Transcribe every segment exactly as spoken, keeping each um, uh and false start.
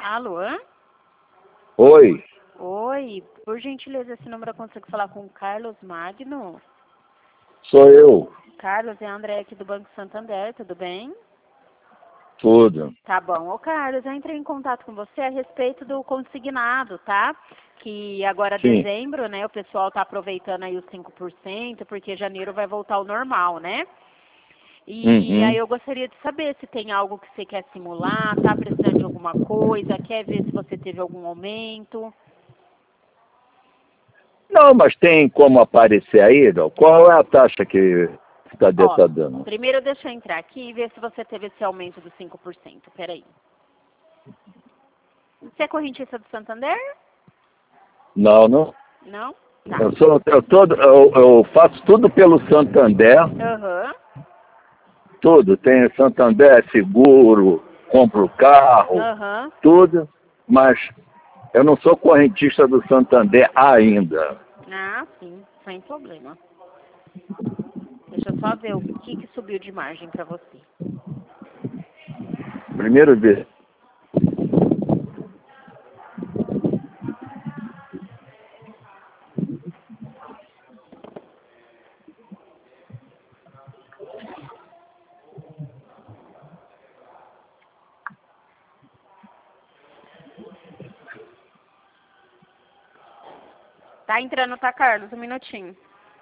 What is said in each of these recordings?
Alô? Oi, Oi, por gentileza, esse número eu consigo falar com o Carlos Magno? sou eu. Carlos, é a André aqui do Banco Santander, tudo bem? Tudo. Tá bom. Ô, Carlos, eu entrei em contato com você a respeito do consignado, tá? Que agora, Sim. dezembro, né, o pessoal tá aproveitando aí os cinco por cento, porque janeiro vai voltar ao normal, né? E Uhum. aí eu gostaria de saber se tem algo que você quer simular, tá precisando de alguma coisa, quer ver se você teve algum aumento. Não, mas tem como aparecer aí, não? Qual é a taxa que está Ó, tá dando? primeiro deixa eu entrar aqui e ver se você teve esse aumento dos cinco por cento. Peraí. Você é correntista do Santander? Não, não. Não? Tá. Eu, sou, eu, todo, eu, eu faço tudo pelo Santander, Aham. tudo. Tem Santander seguro, compro carro, Aham. tudo, mas eu não sou correntista do Santander ainda. Ah, sim. Sem problema. Deixa eu só ver o que, que subiu de margem pra você. Primeiro vez. Tá entrando, tá, Carlos? Um minutinho.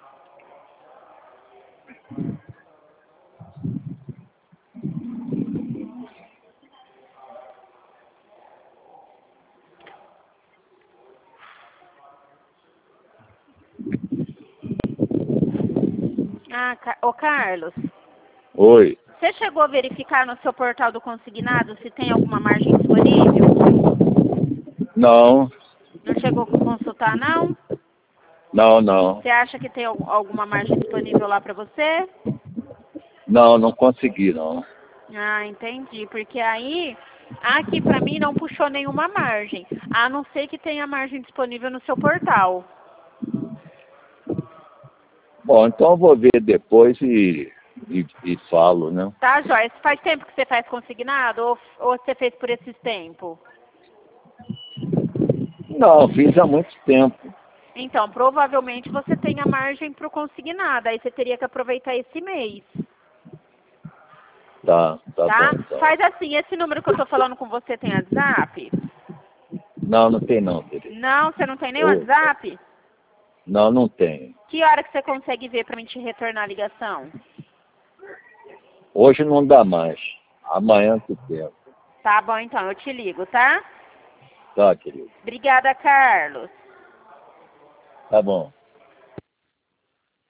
Ah, Ca- ô, Carlos, Oi. você chegou a verificar no seu portal do consignado se tem alguma margem disponível? Não, Não chegou a consultar, não? não, não. Você acha que tem al- alguma margem disponível lá pra você? Não, não consegui, não. Ah, entendi. Porque aí, aqui pra mim não puxou nenhuma margem. A não ser que tenha margem disponível no seu portal. Bom, então eu vou ver depois e, e, e falo, né? Tá, Joyce? Faz tempo que você faz consignado ou, ou você fez por esses tempos? Não, fiz há muito tempo. Então, provavelmente você tem a margem pro consignado. Aí você teria que aproveitar esse mês. Tá, tá Tá? bom, então. Faz assim, esse número que eu tô falando com você tem WhatsApp? Não, não tem não, querido. Não, você não tem nem Ô, WhatsApp? não, não tem. Que hora que você consegue ver pra mim te retornar a ligação? Hoje não dá mais. Amanhã tu tem. Tá bom, então, eu te ligo, tá? Tá, querido. Obrigada, Carlos. Tá bom.